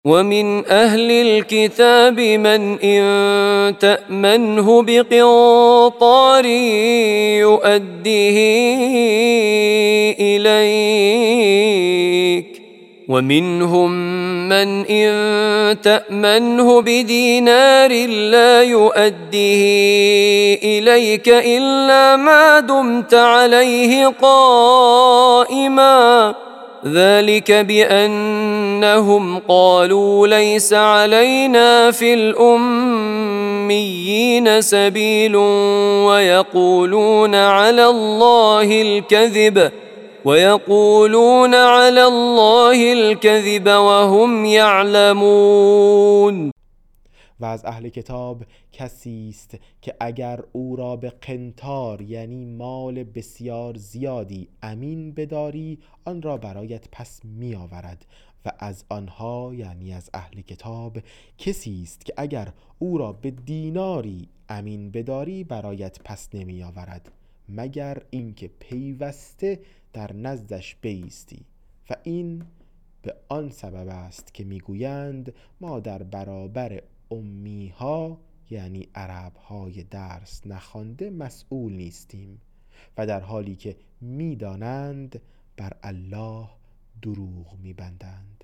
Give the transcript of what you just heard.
ومن أهل الكتاب من إن تأمنه بقنطار يؤده إليك، ومنهم من إن تأمنه بدينار لا يؤده إليك إلا ما دمت عليه قائما، ذلك بأنهم قالوا ليس علينا في الأميين سبيل ويقولون على الله الكذب وهم يعلمون. و از اهل کتاب کسی است که اگر او را به قنطار یعنی مال بسیار زیادی امین بداری آن را برایت پس می آورد، و از آنها یعنی از اهل کتاب کسی است که اگر او را به دیناری امین بداری برایت پس نمی آورد مگر اینکه پیوسته در نزدش بایستی، و این به آن سبب است که میگویند ما در برابر امی ها یعنی عرب های درس نخوانده مسئول نیستیم، و در حالی که میدانند بر الله دروغ میبندند.